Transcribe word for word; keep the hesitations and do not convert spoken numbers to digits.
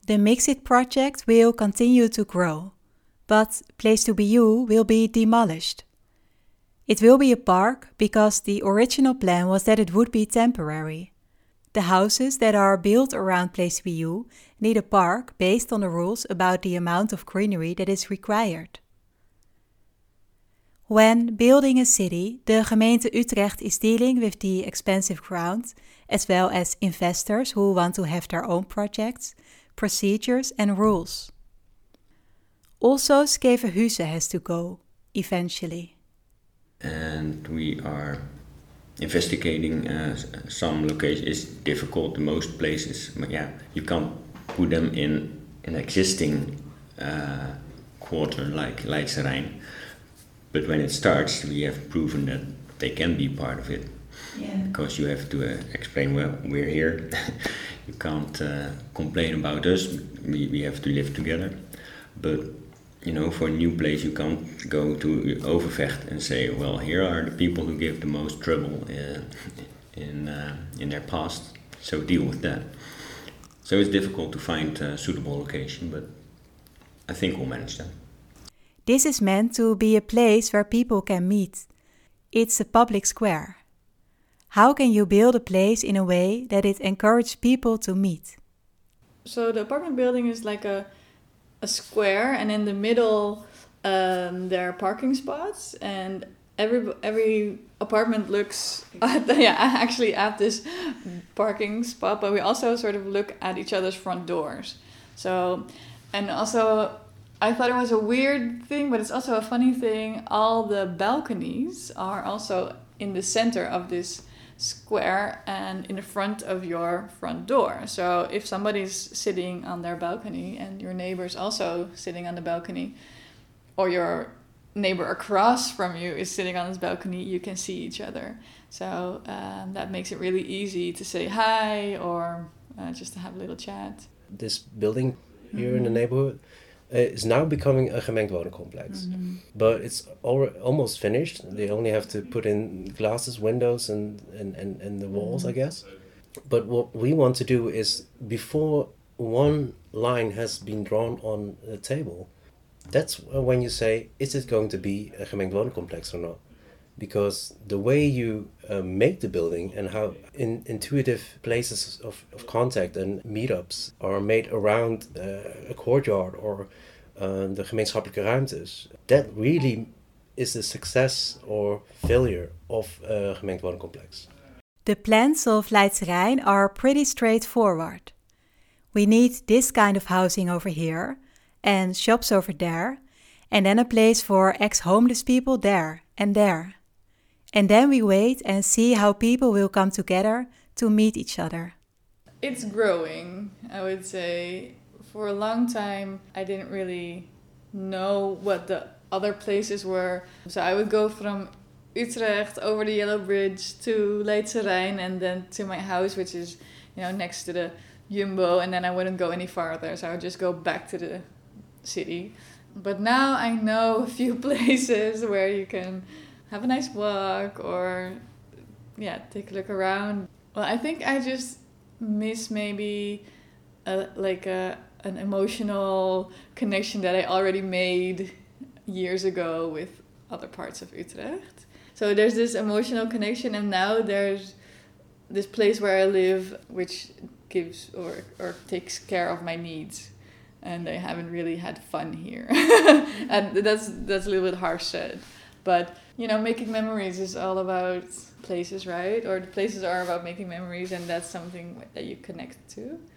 The Mixit project will continue to grow, but Place to Be You will be demolished. It will be a park because the original plan was that it would be temporary. The houses that are built around Place to Be You need a park based on the rules about the amount of greenery that is required. When building a city, the gemeente Utrecht is dealing with the expensive ground, as well as investors who want to have their own projects, procedures and rules. Also, Schevehuizen has to go, eventually. And we are investigating uh, some locations. It's difficult in most places, but yeah, you can't put them in an existing uh, quarter like Leidse Rijn. But when it starts, we have proven that they can be part of it. Yeah. Because you have to uh, explain, well, we're here. You can't uh, complain about us. We, we have to live together. But, you know, for a new place, you can't go to Overvecht and say, well, here are the people who give the most trouble uh, in, uh, in their past. So deal with that. So it's difficult to find a suitable location, but I think we'll manage that. This is meant to be a place where people can meet. It's a public square. How can you build a place in a way that it encourages people to meet? So the apartment building is like a a square, and in the middle um, there are parking spots, and every every apartment looks at the, yeah actually at this parking spot, but we also sort of look at each other's front doors. So, and also I thought it was a weird thing, but it's also a funny thing. All the balconies are also in the center of this square and in the front of your front door. So if somebody's sitting on their balcony and your neighbor's also sitting on the balcony, or your neighbor across from you is sitting on his balcony, you can see each other. So um, that makes it really easy to say hi or uh, just to have a little chat. This building here mm-hmm. in the neighborhood uh, is now becoming a gemengd woningcomplex. Mm-hmm. But it's al- almost finished. They only have to put in glasses, windows and, and, and, and the walls, mm-hmm. I guess. But what we want to do is, before one line has been drawn on the table, that's when you say, is it going to be a gemengd woningcomplex or not? Because the way you uh, make the building and how in, intuitive places of, of contact and meetups are made around uh, a courtyard or uh, the gemeenschappelijke ruimtes, that really is the success or failure of a gemengd woningcomplex. The plans of Leidse Rijn are pretty straightforward. We need this kind of housing over here, and shops over there, and then a place for ex-homeless people there and there. And then we wait and see how people will come together to meet each other. It's growing, I would say. For a long time, I didn't really know what the other places were. So I would go from Utrecht over the Yellow Bridge to Leidse Rijn and then to my house, which is, you know, next to the Jumbo, and then I wouldn't go any farther. So I would just go back to the city. But now I know a few places where you can have a nice walk or yeah take a look around. Well, I think I just miss maybe a, like a an emotional connection that I already made years ago with other parts of Utrecht. So there's this emotional connection, and now there's this place where I live which gives or or takes care of my needs. And I haven't really had fun here. And that's that's a little bit harsh said. But, you know, making memories is all about places, right? Or the places are about making memories, and that's something that you connect to.